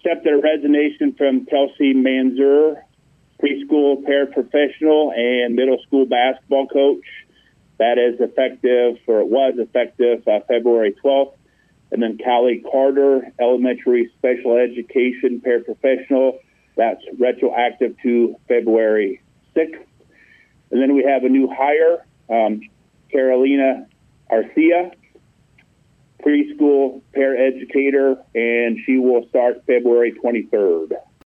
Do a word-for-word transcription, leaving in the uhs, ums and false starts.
accepted a resignation from Kelsey Manzur, preschool paraprofessional and middle school basketball coach. That is effective, or it was effective, uh, February twelfth. And then Callie Carter, elementary special education paraprofessional. That's retroactive to February sixth. And then we have a new hire, um, Carolina Arcia, preschool paraeducator, and she will start February twenty-third.